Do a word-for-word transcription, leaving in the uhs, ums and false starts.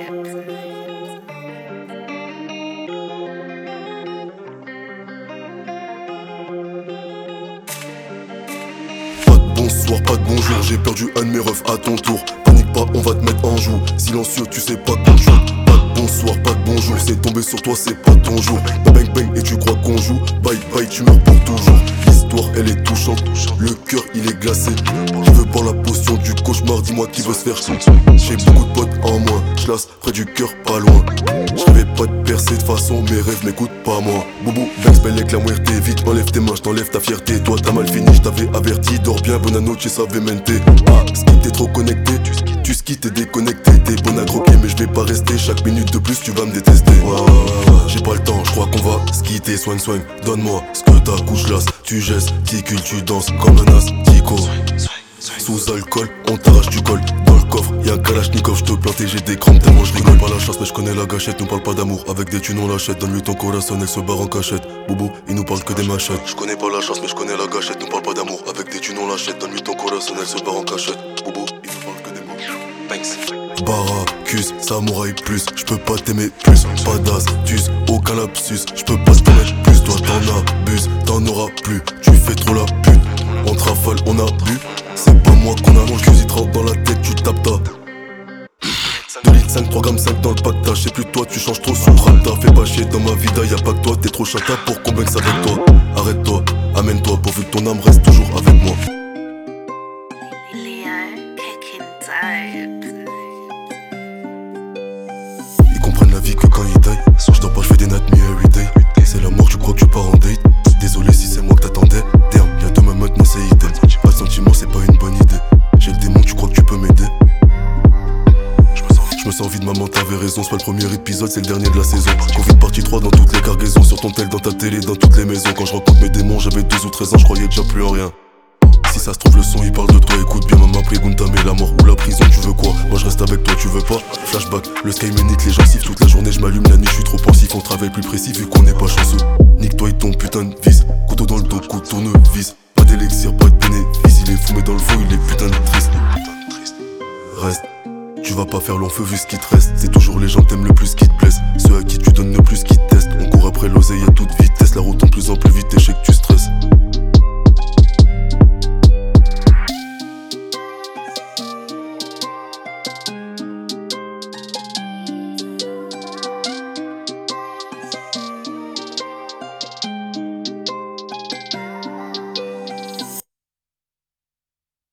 Pas de bonsoir, pas de bonjour, j'ai perdu un de mes refs à ton tour. Panique pas, on va te mettre en joue. Silencieux, tu sais pas qu'on joue. Pas de bonsoir, pas de bonjour, c'est tombé sur toi, c'est pas ton jour. Bang bang et tu crois qu'on joue. Bye bye, tu meurs pour toujours. L'histoire elle est touchante, le cœur il est glacé. Qui veut boire la potion du cauchemar, dis-moi qui veut se faire. J'ai beaucoup de potes en moins, j'lasse près du cœur pas loin. J'rêvais pas de percer de façon, mes rêves m'écoutent pas moi. Boubou, Banks, belle avec la muerte, vite enlève tes mains, j't'enlève ta fierté. Toi t'as mal fini, j't'avais averti, dors bien, bonne noche, savemente. Ah, ski t'es trop connecté, tu ski t'es déconnecté. T'es bon à croquer mais je vais pas rester, chaque minute de plus tu vas me détester. Ouais, ouais, ouais, ouais. J'ai pas le temps, je crois qu'on va skitter, soigne soigne. Donne-moi ce que t'as, couche lasse, tu gestes, ticule, tu danses comme un as, tico. Sous alcool, on t'arrache du col. Dans le coffre, y'a un kalachnikov, j'te planté, j'ai des crampes tellement je rigole. Pas la chasse mais je connais la gâchette, nous parle pas d'amour. Avec des thunes on l'achète, donne-lui ton corazon, elle se barre en cachette. Boubou, il nous parle que des machettes. Je connais pas la chasse mais je connais la gâchette, nous parle pas d'amour. Avec des thunes on l'achète, donne-lui ton corazon, elle se barre en cachette. Boubou, il nous parle que des machettes. Baracus, samouraï plus, j'peux pas t'aimer plus. Pas d'astuce, aucun lapsus, j'peux pas t'en mettre plus. Toi t'en abuses, t'en auras plus, tu fais trop la pute. On te rafale, on a bu, c'est pas moi qu'on a mangé. Si te rentre dans la tête, tu tapes ta deux litres cinq, trois grammes cinq dans le pactage. C'est plus toi, tu changes trop sous rapta. Fais pas chier dans ma vida, y'a pas que toi. T'es trop chata pour qu'on banque avec toi. Arrête-toi, amène-toi, pourvu que ton âme reste toujours avec moi. Ils comprennent la vie que quand ils taillent. Je dors pas, je fais des night me everyday. C'est la mort, tu crois que tu pars en date. Désolé si c'est moi que t'attendais. Terme, y'a deux mêmes maintenant c'est idem. Pas de sentiment, c'est pas une bonne idée. J'ai le démon, tu crois que tu peux m'aider. Je me sens vide, maman, t'avais raison. C'est pas le premier épisode, c'est le dernier de la saison. Covid partie trois dans toutes les cargaisons. Sur ton tel, dans ta télé, dans toutes les maisons. Quand je rencontre mes démons, j'avais douze ou treize ans, je croyais déjà plus en rien. Si ça se trouve le son il parle de toi, écoute bien maman, Pregunta, mais la mort ou la prison tu veux quoi? Moi je reste avec toi, tu veux pas? Flashback, le sky me nique les gencives. Toute la journée je m'allume, la nuit je suis trop pensif. On travaille plus précis vu qu'on n'est pas chanceux. Nique toi et ton putain de vis. Couteau dans le dos, couteau tournevis. Pas d'élixir, pas de bénéfice. Il est fou mais dans le fond il est putain de triste. Reste, tu vas pas faire long feu vu ce qui te reste. C'est toujours les gens que t'aimes le plus qui te blessent. Ceux à qui tu donnes le plus qui te testent. On court après l'oseille à toute vitesse. La route en plus en plus vite et je sais que tu stresses.